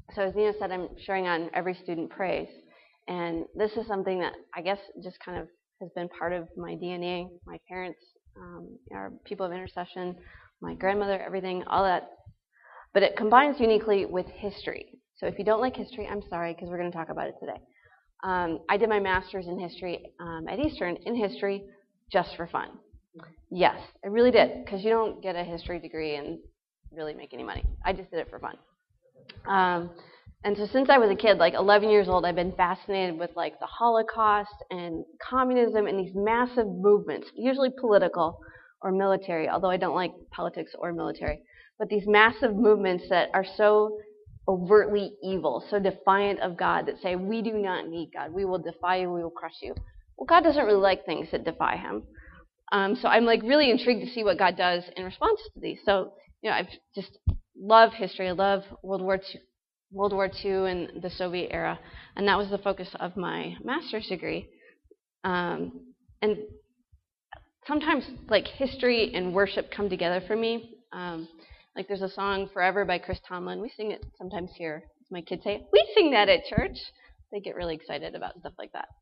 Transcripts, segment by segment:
So as Nina said, I'm sharing on Every Student Prays. And this is something that I guess just kind of has been part of my DNA. My parents are people of intercession, my grandmother, everything, all that. But it combines uniquely with history. So if you don't like history, I'm sorry, because we're going to talk about it today. I did my master's in history at Eastern in history just for fun. Yes, I really did, because you don't get a history degree and really make any money. I just did it for fun. And so since I was a kid, like 11 years old, I've been fascinated with like the Holocaust and communism and these massive movements, usually political or military, although I don't like politics or military, but these massive movements that are so overtly evil, so defiant of God, that say, we do not need God. We will defy you. We will crush you. Well, God doesn't really like things that defy him. So I'm like really intrigued to see what God does in response to these. So, I just love history. I love World War II and the Soviet era, and that was the focus of my master's degree. And sometimes like history and worship come together for me. Like there's a song "Forever" by Chris Tomlin. We sing it sometimes here. My kids say, "We sing that at church." They get really excited about stuff like that.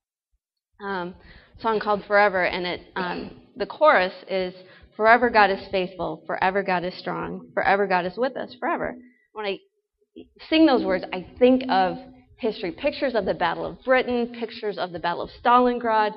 Song called "Forever," and it the chorus is, "Forever God is faithful, forever God is strong, forever God is with us, forever." When I sing those words, I think of history, pictures of the Battle of Britain, pictures of the Battle of Stalingrad,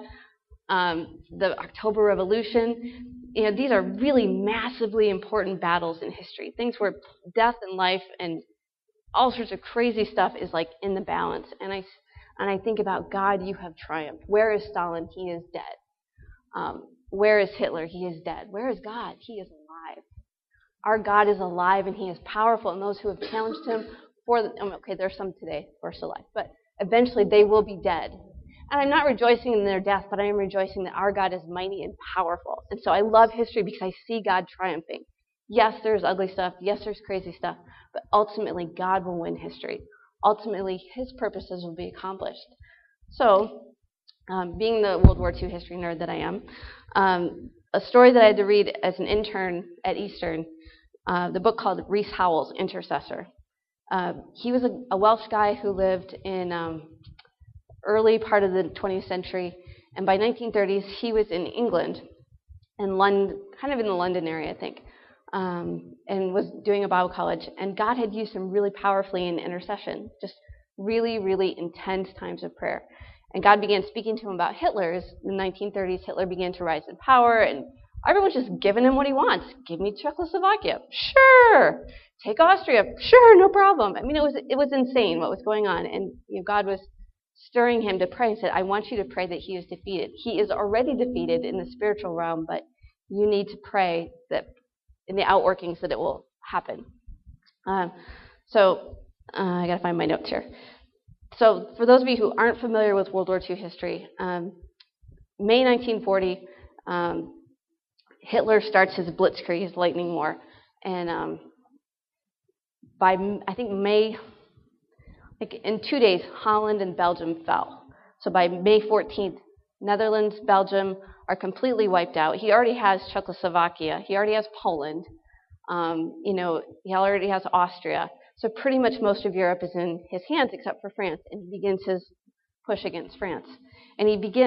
the October Revolution. These are really massively important battles in history, things where death and life and all sorts of crazy stuff is like in the balance. And I think about, God, you have triumphed. Where is Stalin? He is dead. Where is Hitler? He is dead. Where is God? He is alive. Our God is alive, and he is powerful, and those who have challenged him there's some today who are still alive, but eventually they will be dead. And I'm not rejoicing in their death, but I am rejoicing that our God is mighty and powerful. And so I love history because I see God triumphing. Yes, there's ugly stuff. Yes, there's crazy stuff. But ultimately, God will win history. Ultimately, his purposes will be accomplished. So, being the World War II history nerd that I am, a story that I had to read as an intern at Eastern, the book called Rees Howells, Intercessor. He was a Welsh guy who lived in early part of the 20th century, and by 1930s he was in England, in London, kind of in the London area, I think, and was doing a Bible college. And God had used him really powerfully in intercession, just really, really intense times of prayer. And God began speaking to him about Hitler's. In the 1930s, Hitler began to rise in power, and everyone's just giving him what he wants. Give me Czechoslovakia. Sure. Take Austria. Sure, no problem. I mean, it was insane what was going on. And God was stirring him to pray and said, I want you to pray that he is defeated. He is already defeated in the spiritual realm, but you need to pray that in the outworkings that it will happen. I got to find my notes here. So for those of you who aren't familiar with World War II history, May 1940, Hitler starts his blitzkrieg, his lightning war, and by, I think, May, in 2 days, Holland and Belgium fell. So by May 14th, Netherlands, Belgium are completely wiped out. He already has Czechoslovakia. He already has Poland. He already has Austria. So pretty much most of Europe is in his hands except for France, and he begins his push against France. And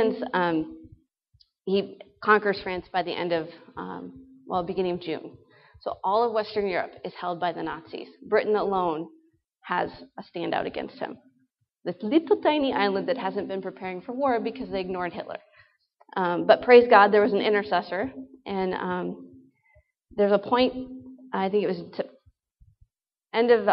he conquers France by the end of, beginning of June. So all of Western Europe is held by the Nazis. Britain alone has a standout against him. This little tiny island that hasn't been preparing for war because they ignored Hitler. But praise God, there was an intercessor, and there's a point, I think it was end of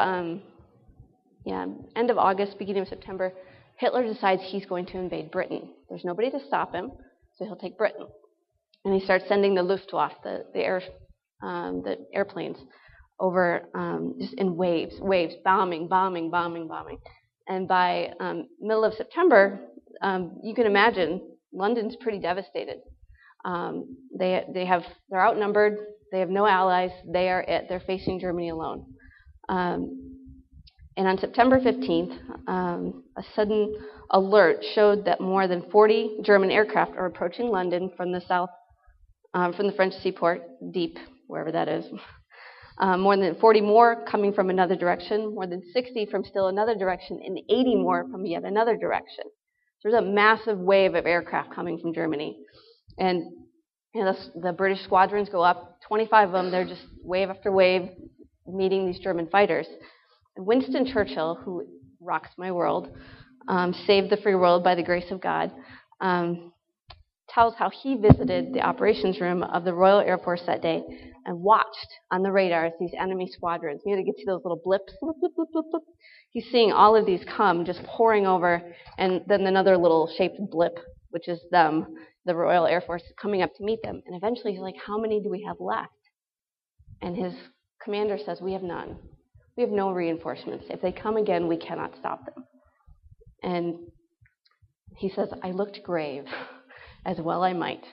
August, beginning of September, Hitler decides he's going to invade Britain. There's nobody to stop him, so he'll take Britain. And he starts sending the Luftwaffe, the airplanes, over just in waves, bombing. And by middle of September, you can imagine London's pretty devastated. They're outnumbered. They have no allies. They're facing Germany alone. And on September 15th, a sudden alert showed that more than 40 German aircraft are approaching London from the south, from the French seaport, Dieppe, wherever that is. more than 40 more coming from another direction, more than 60 from still another direction, and 80 more from yet another direction. There's a massive wave of aircraft coming from Germany. And the British squadrons go up, 25 of them, they're just wave after wave meeting these German fighters. And Winston Churchill, who rocks my world, saved the free world by the grace of God, tells how he visited the operations room of the Royal Air Force that day and watched on the radars these enemy squadrons. You know, to get to those little blips, blip, blip, blip, blip, blip. He's seeing all of these come, just pouring over, and then another little shaped blip, which is them, the Royal Air Force, coming up to meet them. And eventually he's like, how many do we have left? And his commander says, we have none. We have no reinforcements. If they come again, we cannot stop them. And he says, I looked grave, as well I might.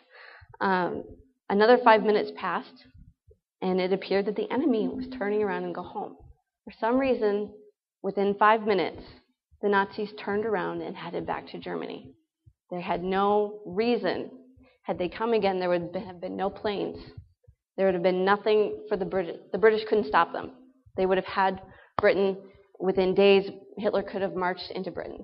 Another 5 minutes passed, and it appeared that the enemy was turning around and go home. For some reason, within 5 minutes, the Nazis turned around and headed back to Germany. They had no reason. Had they come again, there would have been no planes. There would have been nothing for the British. The British couldn't stop them. They would have had Britain within days. Hitler could have marched into Britain.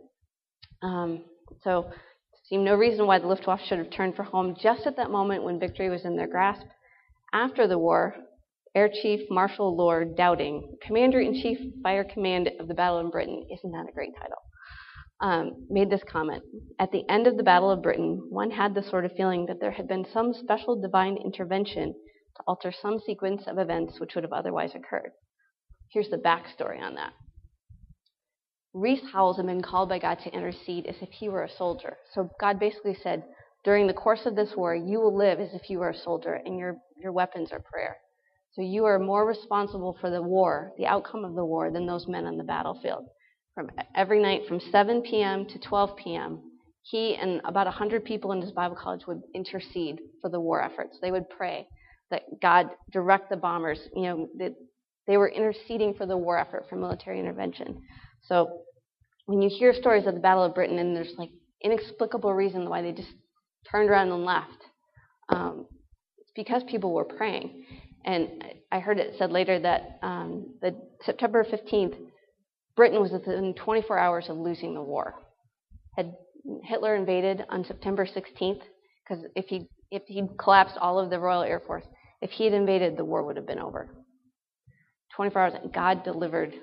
So there seemed no reason why the Luftwaffe should have turned for home just at that moment when victory was in their grasp. After the war, Air Chief Marshal Lord Dowding, Commander-in-Chief Fire Command of the Battle of Britain, isn't that a great title, made this comment. At the end of the Battle of Britain, one had the sort of feeling that there had been some special divine intervention to alter some sequence of events which would have otherwise occurred. Here's the backstory on that. Rees Howells had been called by God to intercede as if he were a soldier. So God basically said, during the course of this war, you will live as if you were a soldier, and your weapons are prayer. So you are more responsible for the war, the outcome of the war, than those men on the battlefield. From every night from 7 p.m. to 12 p.m., he and about 100 people in his Bible college would intercede for the war efforts. They would pray that God direct the bombers. You know, that they were interceding for the war effort, for military intervention. So when you hear stories of the Battle of Britain and there's like inexplicable reason why they just turned around and left, it's because people were praying. And I heard it said later that the September 15th, Britain was within 24 hours of losing the war. Had Hitler invaded on September 16th, because if he collapsed all of the Royal Air Force, if he had invaded, the war would have been over. 24 hours, God delivered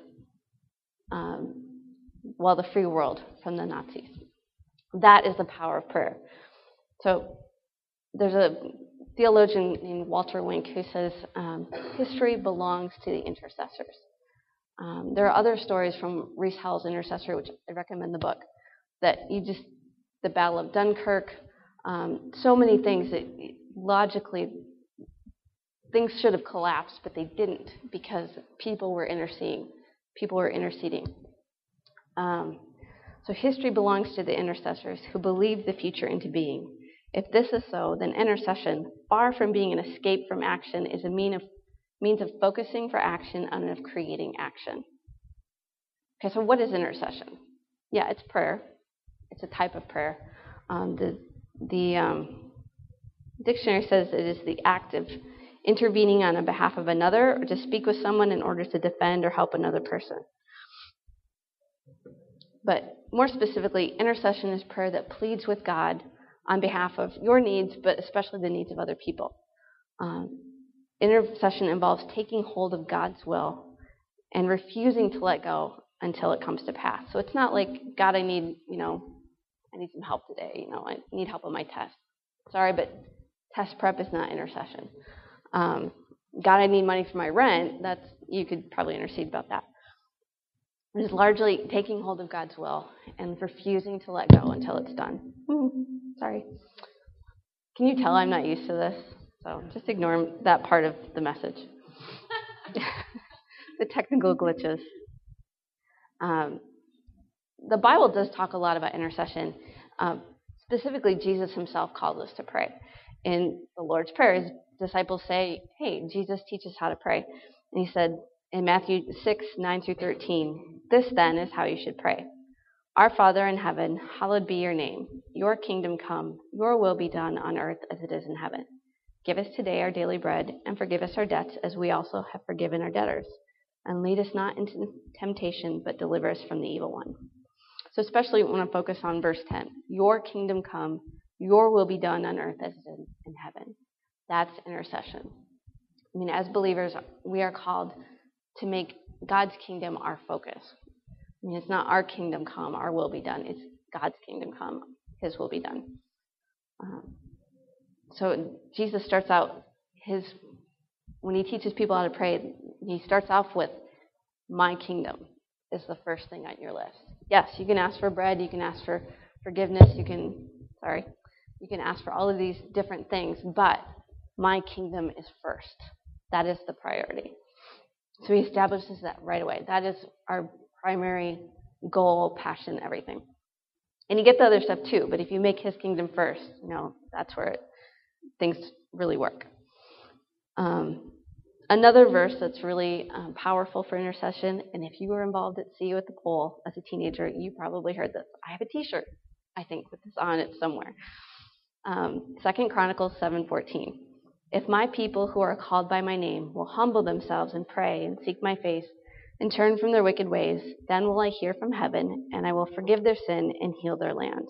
the free world from the Nazis. That is the power of prayer. So there's a theologian named Walter Wink who says history belongs to the intercessors. There are other stories from Rees Howells' intercessor, which I recommend the book, that the Battle of Dunkirk, so many things that logically things should have collapsed, but they didn't because people were interceding. So history belongs to the intercessors who believe the future into being. If this is so, then intercession, far from being an escape from action, is a means of focusing for action and of creating action. Okay, so what is intercession? Yeah, it's prayer. It's a type of prayer. The dictionary says it is the act of intervening on behalf of another or to speak with someone in order to defend or help another person. But more specifically, intercession is prayer that pleads with God on behalf of your needs, but especially the needs of other people. Intercession involves taking hold of God's will and refusing to let go until it comes to pass. So it's not like, God, I need some help today. I need help on my test. Sorry, but test prep is not intercession. God, I need money for my rent. You could probably intercede about that. It is largely taking hold of God's will and refusing to let go until it's done. Sorry. Can you tell I'm not used to this? So just ignore that part of the message. The technical glitches. The Bible does talk a lot about intercession. Specifically, Jesus himself calls us to pray. In the Lord's Prayer, his disciples say, hey, Jesus, teach us how to pray. And he said in Matthew 6, 9 through 13, this then is how you should pray. Our Father in heaven, hallowed be your name. Your kingdom come, your will be done on earth as it is in heaven. Give us today our daily bread, and forgive us our debts as we also have forgiven our debtors. And lead us not into temptation, but deliver us from the evil one. So especially we want to focus on verse 10. Your kingdom come, your will be done on earth as in heaven. That's intercession. I mean, as believers, we are called to make God's kingdom our focus. I mean, it's not our kingdom come, our will be done. It's God's kingdom come, his will be done. So Jesus starts out when he teaches people how to pray, he starts off with, my kingdom is the first thing on your list. Yes, you can ask for bread, you can ask for forgiveness, you can ask for all of these different things, but my kingdom is first. That is the priority. So he establishes that right away. That is our primary goal, passion, everything. And you get the other stuff too, but if you make his kingdom first, that's where things really work. Another verse that's really powerful for intercession, and if you were involved at CU at the Pole as a teenager, you probably heard this. I have a T-shirt, I think, with this on it somewhere. 2 Chronicles 7:14. If my people who are called by my name will humble themselves and pray and seek my face and turn from their wicked ways, then will I hear from heaven, and I will forgive their sin and heal their land.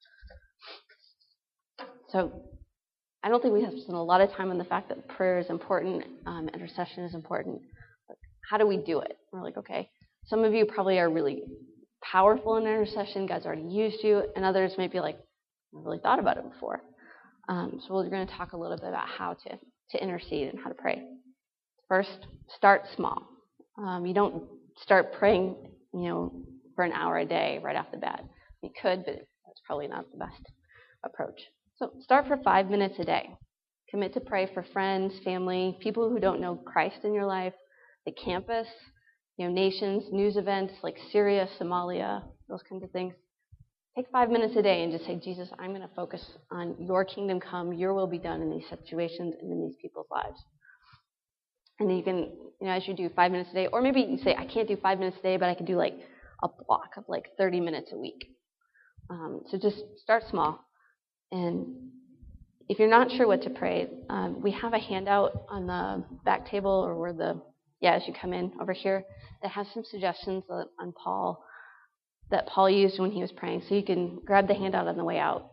So I don't think we have to spend a lot of time on the fact that prayer is important, intercession is important. But how do we do it? We're like, okay, some of you probably are really powerful in intercession. God's already used you, and others may be like, I never really thought about it before. So we're going to talk a little bit about how to intercede and how to pray. First, start small. You don't start praying, for an hour a day right off the bat. You could, but that's probably not the best approach. So start for 5 minutes a day. Commit to pray for friends, family, people who don't know Christ in your life, the campus, nations, news events like Syria, Somalia, those kinds of things. Take 5 minutes a day and just say, Jesus, I'm going to focus on your kingdom come, your will be done in these situations and in these people's lives. And then you can, as you do 5 minutes a day, or maybe you say, I can't do 5 minutes a day, but I can do like a block of like 30 minutes a week. So just start small. And if you're not sure what to pray, we have a handout on the back table or as you come in over here that has some suggestions on Paul that Paul used when he was praying. So you can grab the handout on the way out.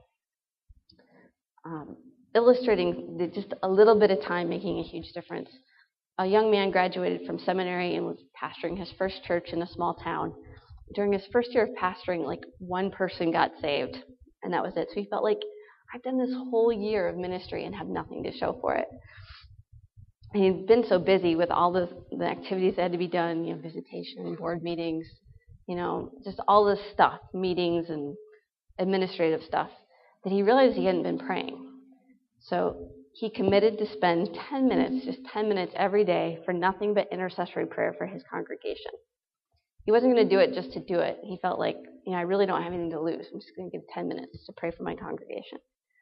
Illustrating just a little bit of time making a huge difference. A young man graduated from seminary and was pastoring his first church in a small town. During his first year of pastoring, like one person got saved, and that was it. So he felt like, I've done this whole year of ministry and have nothing to show for it. And he'd been so busy with all the activities that had to be done, visitation, board meetings, just all this stuff, meetings and administrative stuff, that he realized he hadn't been praying. So he committed to spend 10 minutes, just 10 minutes every day for nothing but intercessory prayer for his congregation. He wasn't going to do it just to do it. He felt like, I really don't have anything to lose. I'm just going to give 10 minutes to pray for my congregation.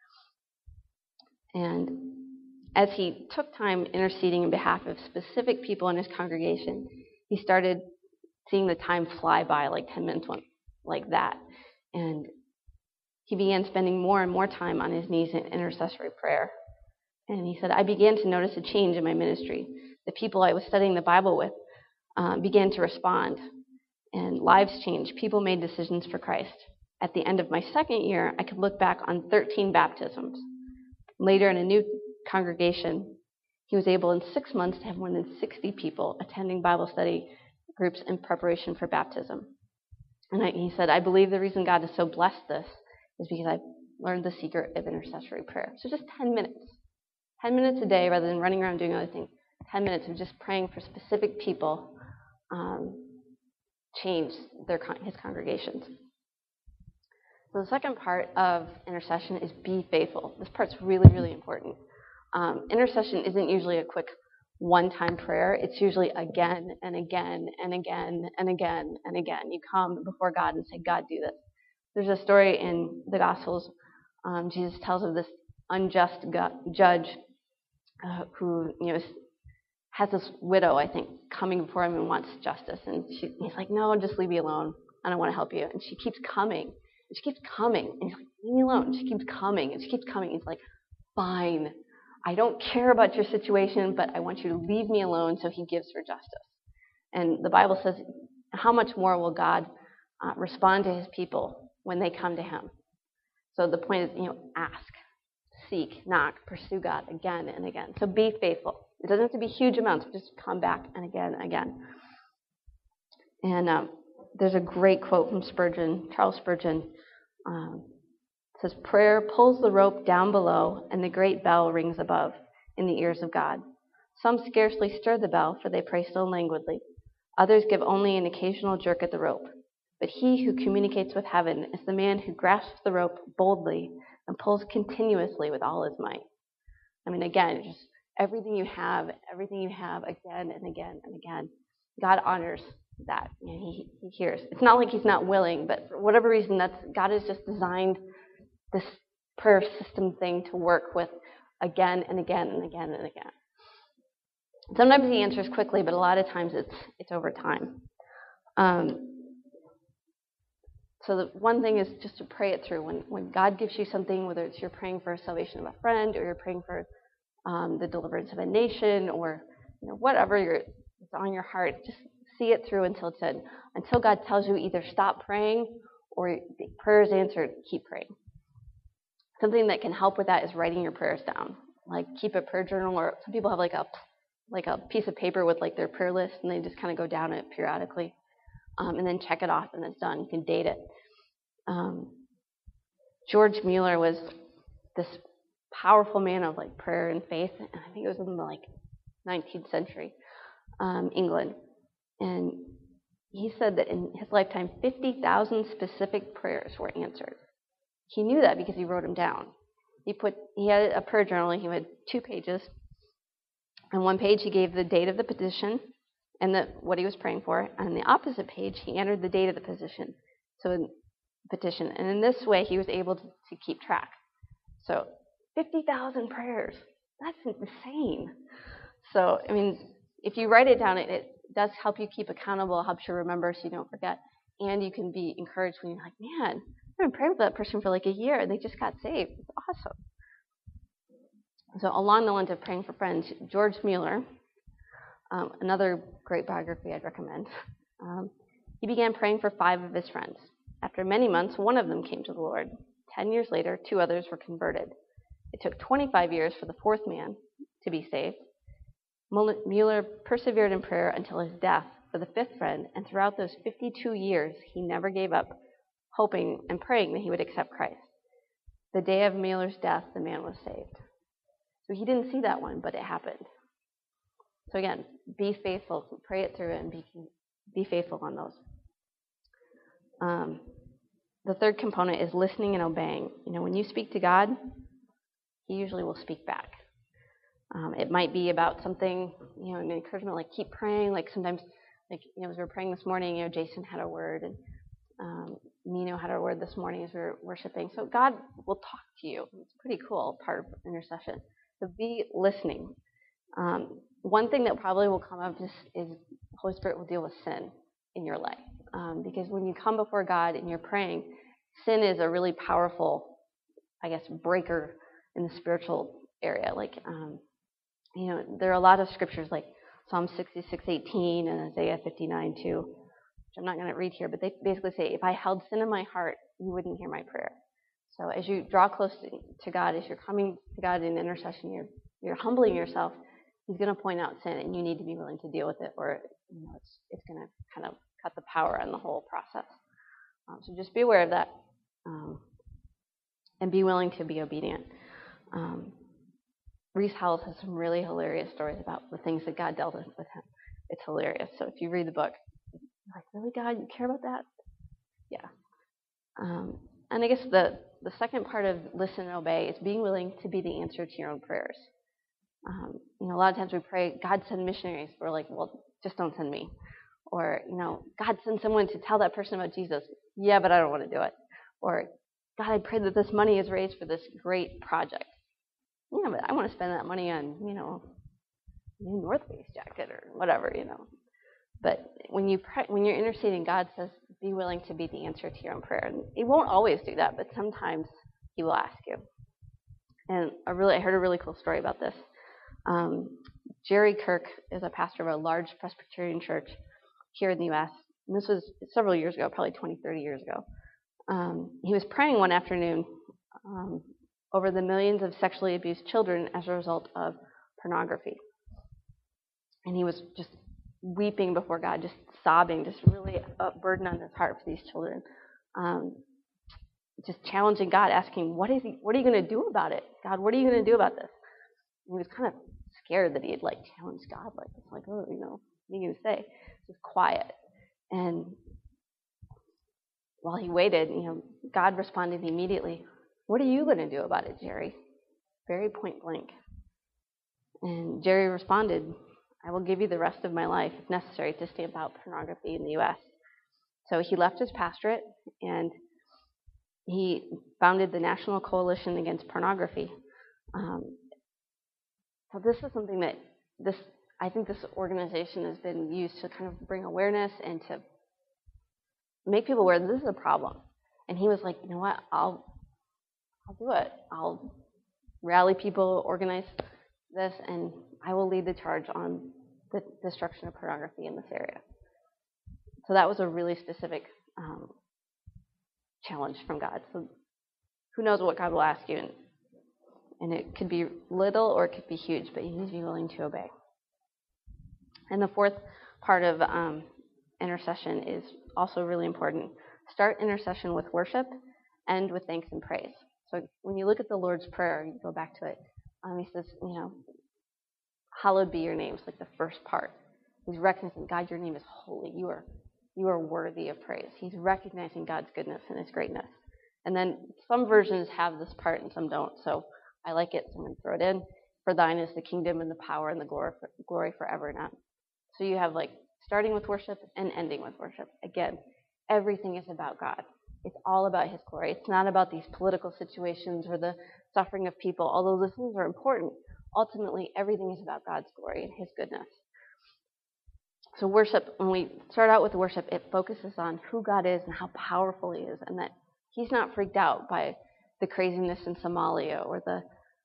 And as he took time interceding on behalf of specific people in his congregation, he started seeing the time fly by, like 10 minutes went like that. And he began spending more and more time on his knees in intercessory prayer. And he said, I began to notice a change in my ministry. The people I was studying the Bible with began to respond, and lives changed. People made decisions for Christ. At the end of my second year, I could look back on 13 baptisms. Later, in a new congregation, he was able in 6 months to have more than 60 people attending Bible study groups in preparation for baptism. And he said, I believe the reason God has so blessed this is because I've learned the secret of intercessory prayer. So just 10 minutes. 10 minutes a day rather than running around doing other things. 10 minutes of just praying for specific people changed his congregations. So the second part of intercession is be faithful. This part's really, really important. Intercession isn't usually a quick one-time prayer. It's usually again and again and again and again and again. You come before God and say, God, do this. There's a story in the Gospels. Jesus tells of this unjust judge who has this widow, I think, coming before him and wants justice. And he's like, no, just leave me alone. I don't want to help you. And she keeps coming. And she keeps coming. And he's like, leave me alone. And she keeps coming. And she keeps coming. He's like, fine. I don't care about your situation, but I want you to leave me alone, so he gives for justice. And the Bible says, how much more will God respond to his people when they come to him? So the point is, ask, seek, knock, pursue God again and again. So be faithful. It doesn't have to be huge amounts, but just come back and again and again. And there's a great quote from Spurgeon, Charles Spurgeon. It says, prayer pulls the rope down below, and the great bell rings above in the ears of God. Some scarcely stir the bell, for they pray so languidly. Others give only an occasional jerk at the rope. But he who communicates with heaven is the man who grasps the rope boldly and pulls continuously with all his might. I mean, again, just everything you have again and again and again. God honors that. He hears. It's not like he's not willing, but for whatever reason, God has just designed this prayer system thing to work with again and again and again and again. Sometimes he answers quickly, but a lot of times it's over time. So the one thing is just to pray it through. When God gives you something, whether it's you're praying for salvation of a friend, or you're praying for the deliverance of a nation, or whatever it's on your heart, just see it through until God tells you either stop praying or the prayer is answered. Keep praying. Something that can help with that is writing your prayers down. Like keep a prayer journal, or some people have like a piece of paper with like their prayer list, and they just kind of go down it periodically, and then check it off, and it's done. You can date it. George Mueller was this powerful man of like prayer and faith, and I think it was in the 19th century England, and he said that in his lifetime 50,000 specific prayers were answered. He knew that because he wrote them down. He had a prayer journal, and he had 2 pages. On one page, he gave the date of the petition and what he was praying for. And on the opposite page, he entered the date of the petition. And in this way, he was able to keep track. So 50,000 prayers. That's insane. So, I mean, if you write it down, it does help you keep accountable, helps you remember so you don't forget. And you can be encouraged when you're like, man, I've been praying for that person for like a year, and they just got saved. It's awesome. So along the lines of praying for friends, George Mueller, another great biography I'd recommend, he began praying for 5 of his friends. After many months, one of them came to the Lord. 10 years later, 2 others were converted. It took 25 years for the 4th man to be saved. Mueller persevered in prayer until his death for the 5th friend, and throughout those 52 years, he never gave up, hoping and praying that he would accept Christ. The day of Mueller's death, the man was saved. So he didn't see that one, but it happened. So again, be faithful. Pray it through and be faithful on those. The third component is listening and obeying. When you speak to God, he usually will speak back. It might be about something, an encouragement, like keep praying. Like sometimes, as we were praying this morning, Jason had a word, and Nino had a word this morning as we were worshiping. So God will talk to you. It's a pretty cool part of intercession. So be listening. One thing that probably will come up is the Holy Spirit will deal with sin in your life. Because when you come before God and you're praying, sin is a really powerful, breaker in the spiritual area. There are a lot of scriptures like Psalm 66:18 and Isaiah 59:2, which I'm not going to read here, but they basically say, if I held sin in my heart, you wouldn't hear my prayer. So as you draw close to God, as you're coming to God in intercession, you're humbling yourself, he's going to point out sin, and you need to be willing to deal with it, or it's going to kind of cut the power on the whole process. So just be aware of that, and be willing to be obedient. Reese Howells has some really hilarious stories about the things that God dealt with him. It's hilarious. So if you read the book, you're like, really, God, you care about that? Yeah. And I guess the second part of listen and obey is being willing to be the answer to your own prayers. A lot of times we pray, God, send missionaries. We're like, well, just don't send me. Or, God, send someone to tell that person about Jesus. Yeah, but I don't want to do it. Or, God, I pray that this money is raised for this great project. Yeah, but I want to spend that money on, a new North Face jacket or whatever, But when you're interceding, God says, be willing to be the answer to your own prayer. And he won't always do that, but sometimes he will ask you. And I heard a really cool story about this. Jerry Kirk is a pastor of a large Presbyterian church here in the U.S. And this was several years ago, probably 20, 30 years ago. He was praying one afternoon over the millions of sexually abused children as a result of pornography. And he was just weeping before God, just sobbing, just really a burden on his heart for these children. Just challenging God, asking, what are you going to do about it? God, what are you going to do about this? And he was kind of scared that he had challenged God like this, oh, what are you going to say? Just quiet. And while he waited, God responded immediately. What are you going to do about it, Jerry? Very point blank. And Jerry responded, I will give you the rest of my life, if necessary, to stamp out pornography in the U.S. So he left his pastorate, and he founded the National Coalition Against Pornography. So this is something that I think this organization has been used to kind of bring awareness and to make people aware that this is a problem. And he was like, you know what, I'll do it. I'll rally people, organize this, and I will lead the charge on the destruction of pornography in this area. So that was a really specific challenge from God. So who knows what God will ask you, and it could be little or it could be huge, but you need to be willing to obey. And the fourth part of intercession is also really important. Start intercession with worship, end with thanks and praise. So when you look at the Lord's Prayer, you go back to it, he says, hallowed be your name. It's like the first part. He's recognizing, God, your name is holy. You are worthy of praise. He's recognizing God's goodness and his greatness. And then some versions have this part and some don't. So I like it, so I'm going to throw it in. For thine is the kingdom and the power and the glory forever and ever. So you have starting with worship and ending with worship. Again, everything is about God. It's all about his glory. It's not about these political situations or the suffering of people, although those things are important. Ultimately, everything is about God's glory and his goodness. So worship, when we start out with worship, it focuses on who God is and how powerful he is, and that he's not freaked out by the craziness in Somalia or the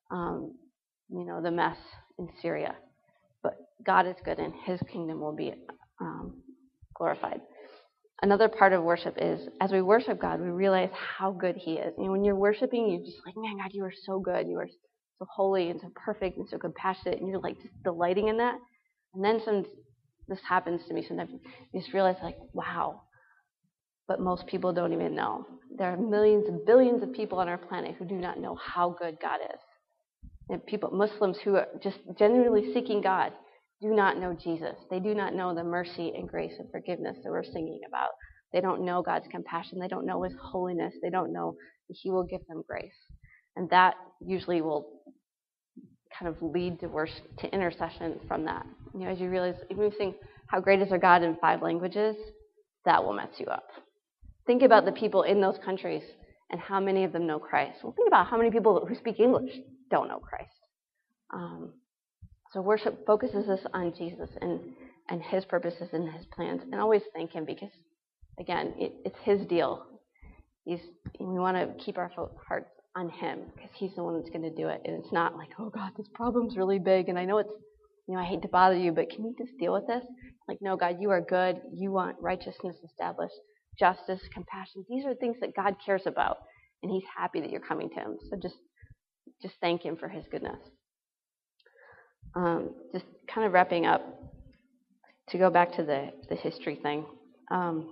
mess in Syria. But God is good and his kingdom will be glorified. Another part of worship is, as we worship God, we realize how good he is. When you're worshiping, you're just like, man, God, you are so good. You are so holy and so perfect and so compassionate, and you're just delighting in that. And then this happens to me sometimes. You just realize, wow, but most people don't even know. There are millions and billions of people on our planet who do not know how good God is. And Muslims who are just genuinely seeking God, do not know Jesus. They do not know the mercy and grace and forgiveness that we're singing about. They don't know God's compassion. They don't know his holiness. They don't know that he will give them grace. And that usually will kind of lead to intercession from that. As you realize, if we sing How Great Is Our God in 5 languages, that will mess you up. Think about the people in those countries and how many of them know Christ. Well, think about how many people who speak English don't know Christ. So worship focuses us on Jesus and his purposes and his plans, and always thank him because, again, it's his deal. We want to keep our hearts on him because he's the one that's going to do it. And it's not oh, God, this problem's really big, and I know it's, I hate to bother you, but can you just deal with this? No, God, you are good. You want righteousness established, justice, compassion. These are things that God cares about, and he's happy that you're coming to him. So just thank him for his goodness. Just kind of wrapping up, to go back to the history thing. I'm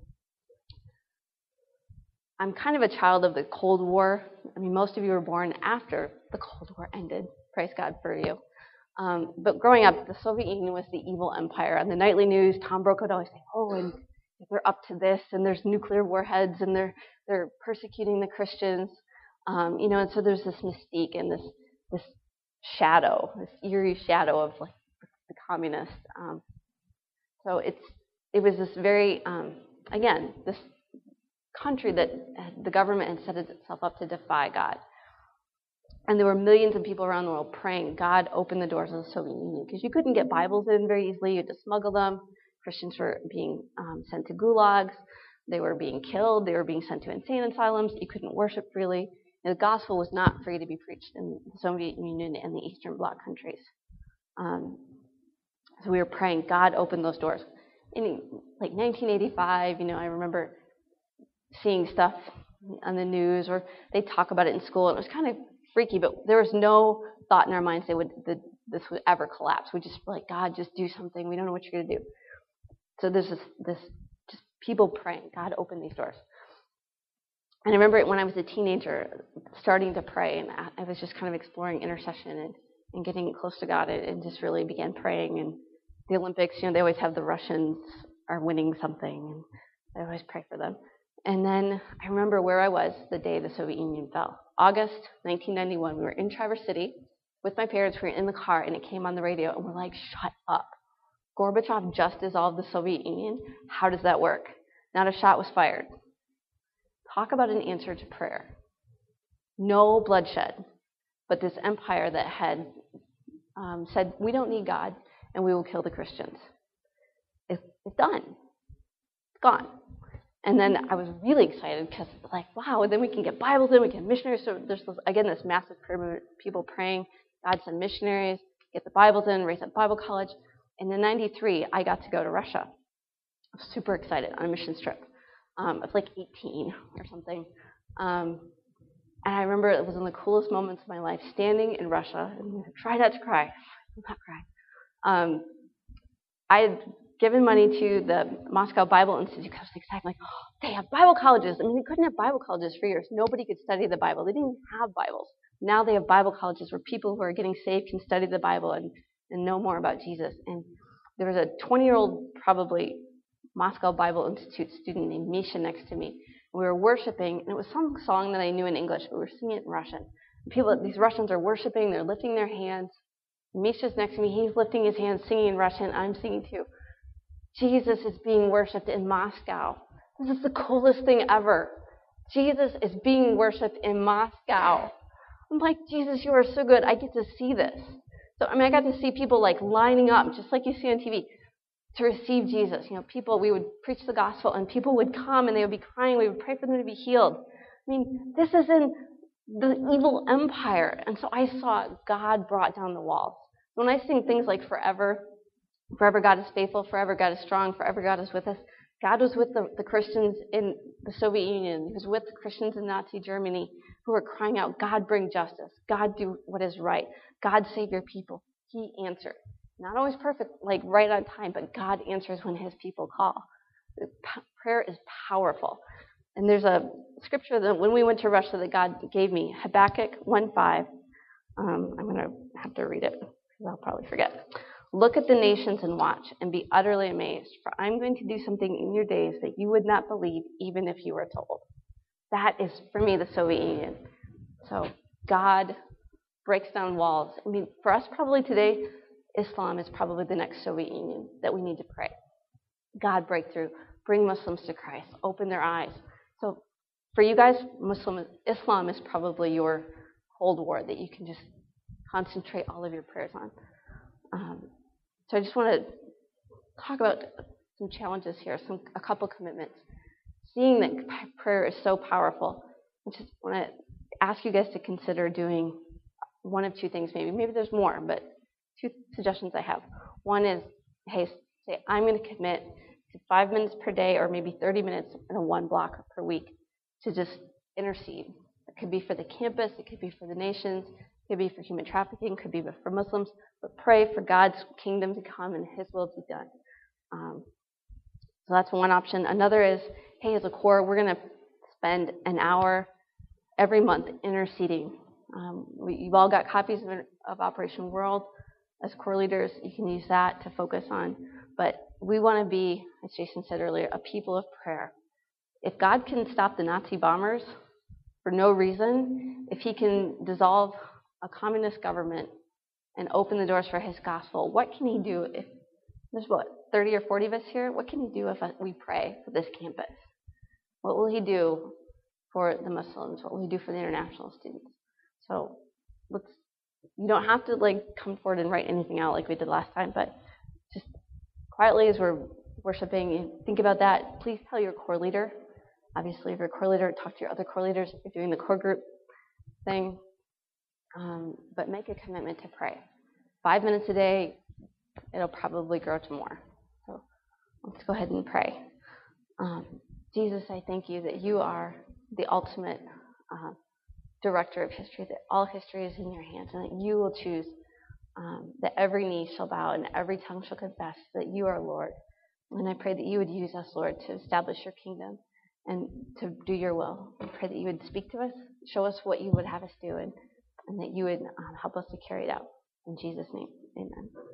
kind of a child of the Cold War. Most of you were born after the Cold War ended. Praise God for you. But growing up, the Soviet Union was the evil empire. On the nightly news, Tom Brokaw would always say, and they're up to this, and there's nuclear warheads, and they're persecuting the Christians. And so there's this mystique and this shadow, this eerie shadow of the communists. So it was this very, again, this country that the government had set itself up to defy God. And there were millions of people around the world praying, God, open the doors of the Soviet Union. Because you couldn't get Bibles in very easily. You had to smuggle them. Christians were being sent to gulags. They were being killed. They were being sent to insane asylums. You couldn't worship freely. The gospel was not free to be preached in the Soviet Union and the Eastern Bloc countries. So we were praying, God, open those doors. In like 1985, I remember seeing stuff on the news, or they talk about it in school, and it was kind of freaky, but there was no thought in our minds that this would ever collapse. We just were like, God, just do something. We don't know what you're going to do. So there's this just people praying, God, open these doors. And I remember when I was a teenager starting to pray, and I was just kind of exploring intercession and getting close to God, and just really began praying. And the Olympics, they always have the Russians are winning something, and I always pray for them. And then I remember where I was the day the Soviet Union fell. August 1991, we were in Traverse City with my parents. We were in the car, and it came on the radio, and we're like, shut up. Gorbachev just dissolved the Soviet Union. How does that work? Not a shot was fired. Talk about an answer to prayer. No bloodshed, but this empire that had said, we don't need God, and we will kill the Christians. It's done. It's gone. And then I was really excited because, wow, and then we can get Bibles in, we can get missionaries. So there's, this massive prayer movement, people praying, God send missionaries, get the Bibles in, raise up Bible college. And in 93, I got to go to Russia. I was super excited on a missions trip. I was like 18 or something. And I remember it was one of the coolest moments of my life, standing in Russia. And try not to cry. Not cry. I had given money to the Moscow Bible Institute because I was excited. I'm like, they have Bible colleges. I mean, they couldn't have Bible colleges for years. Nobody could study the Bible. They didn't have Bibles. Now they have Bible colleges where people who are getting saved can study the Bible and know more about Jesus. And there was a 20-year-old, probably, Moscow Bible Institute student named Misha next to me. We were worshiping, and it was some song that I knew in English, but we were singing it in Russian. These Russians are worshiping. They're lifting their hands. Misha's next to me. He's lifting his hands, singing in Russian. I'm singing too. Jesus is being worshipped in Moscow. This is the coolest thing ever. Jesus is being worshipped in Moscow. I'm like, Jesus, you are so good. I get to see this. So, I got to see people lining up, just like you see on TV, to receive Jesus. People, we would preach the gospel, and people would come, and they would be crying. We would pray for them to be healed. This is in the evil empire. And so I saw God brought down the walls. When I sing things like forever God is faithful, forever God is strong, forever God is with us, God was with the Christians in the Soviet Union. He was with the Christians in Nazi Germany who were crying out, God, bring justice. God, do what is right. God, save your people. He answered. Not always perfect, right on time, but God answers when his people call. Prayer is powerful. And there's a scripture that when we went to Russia that God gave me, Habakkuk 1:5. I'm going to have to read it because I'll probably forget. Look at the nations and watch and be utterly amazed, for I'm going to do something in your days that you would not believe even if you were told. That is, for me, the Soviet Union. So God breaks down walls. For us probably today, Islam is probably the next Soviet Union that we need to pray. God breakthrough, bring Muslims to Christ, open their eyes. So for you guys, Islam is probably your Cold War that you can just concentrate all of your prayers on. So I just want to talk about some challenges here, a couple commitments. Seeing that prayer is so powerful, I just want to ask you guys to consider doing one of two things maybe. Maybe there's more, but two suggestions I have. One is, say, I'm going to commit to 5 minutes per day or maybe 30 minutes in a one block per week to just intercede. It could be for the campus, it could be for the nations, it could be for human trafficking, it could be for Muslims, but pray for God's kingdom to come and his will to be done. So that's one option. Another is, as a core, we're going to spend an hour every month interceding. You've all got copies of Operation World. As core leaders, you can use that to focus on. But we want to be, as Jason said earlier, a people of prayer. If God can stop the Nazi bombers for no reason, if he can dissolve a communist government and open the doors for his gospel, what can he do if there's 30 or 40 of us here? What can he do if we pray for this campus? What will he do for the Muslims? What will he do for the international students? So you don't have to come forward and write anything out like we did last time, but just quietly as we're worshiping, think about that. Please tell your core leader. Obviously, if you're a core leader, talk to your other core leaders. If you're doing the core group, thing, but make a commitment to pray. 5 minutes a day, it'll probably grow to more. So let's go ahead and pray. Jesus, I thank you that you are the ultimate director of history, that all history is in your hands, and that you will choose that every knee shall bow and every tongue shall confess that you are Lord. And I pray that you would use us, Lord, to establish your kingdom and to do your will. I pray that you would speak to us, show us what you would have us do, and that you would help us to carry it out. In Jesus' name, amen.